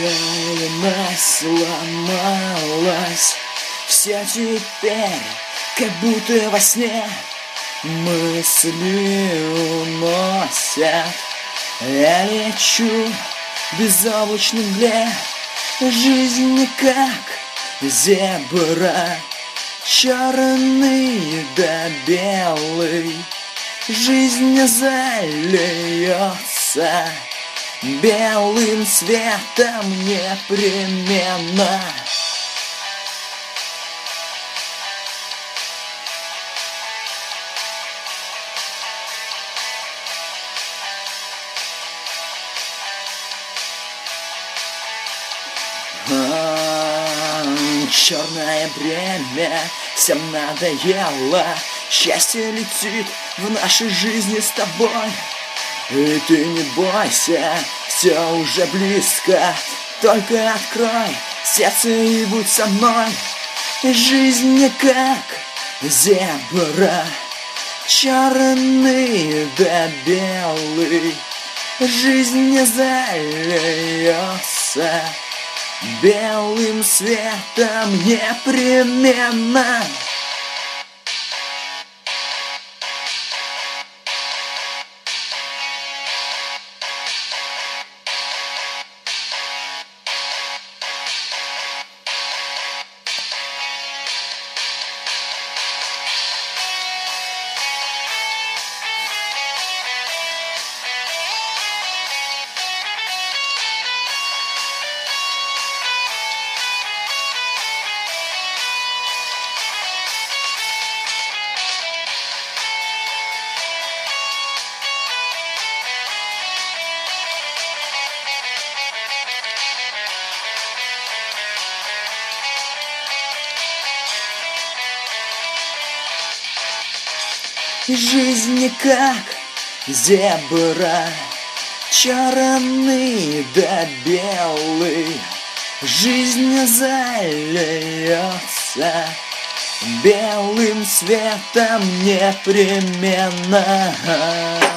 Голема сломалась, все теперь как будто во сне. Мысли уносят, я лечу в безоблачной мгле. Жизнь как зебра, черный да белый. Жизнь зальется белым светом непременно. Черное бремя всем надоело. Счастье летит в нашей жизни с тобой. И ты не бойся, все уже близко. Только открой сердце и будь со мной. Жизнь не как зебра, черный да белый. Жизнь не зальется белым светом непременно. Жизнь как зебра, черный да белый. Жизнь зальется белым светом непременно.